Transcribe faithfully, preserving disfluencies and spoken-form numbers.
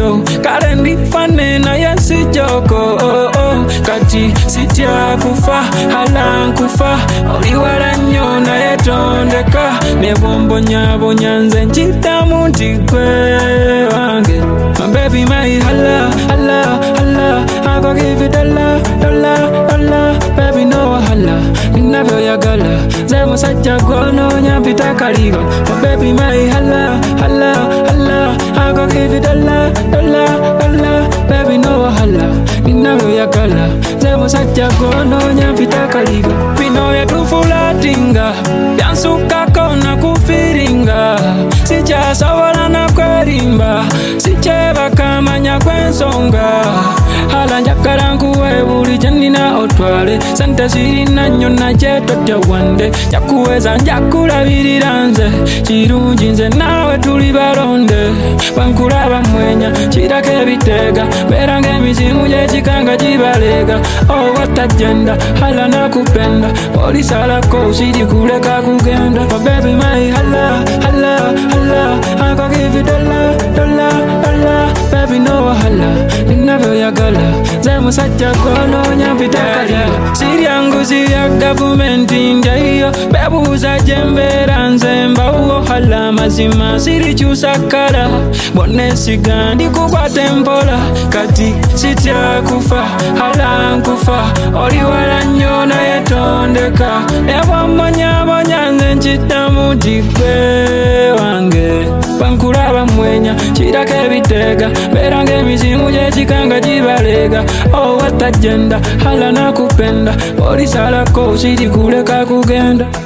lugendo kale ndifane naye si joko oh, oh. Kati sitya kufa hala nkufa oliwala nnyo naye tondeka ne bwombonyabonya nze nkiddamu nti gwe wange. My baby my hala hala hala I go give you dollar dollar dollar baby no hala ninavyoyagala ze musajja gwononya mpita kaligo. My baby my hala hala hala I go give you dollar dollar dollar baby no hala ninavyoyagala ze musajja gwononya mpita kaligo. Bino byetufulatinga byansukako nakufiringa sikyasobola nakwerimba sikyebakamanya kwensonga hala njagala nkuwe buli kyenina otwale sente zirina nnyo nakye totya wande njakuweza njakulabirira nze kirungi nze naawe tuli balonde bwenkulaba mwenya kirako ebiteega beera ng'emizimu gy'ekikanga gibaleega oh what agenda hala nakupenda olisalako usiri kuleka kugenda. My baby my hala hala hala I go give you dollar dollar dollar baby no hala ninavyoyagala ze musajja gwononya mpita kaligo. Siryanguzi ya gavumenti njaiyo bebuuza gyembeera nze mbawo hala mazima sirikyusa kala bonnesiga ndikukwata empola kati sitya kufa hala nkufa oliwala nnyo naye tondeka ne bwombonyabonya nze nkiddamu nti gwe wange. Bwenkulaba mwenya kirako ebiteega beera ng'emizimu gy'ekikanga gibaleega oh what agenda hala nakupenda olisalako usiri kuleka kugenda.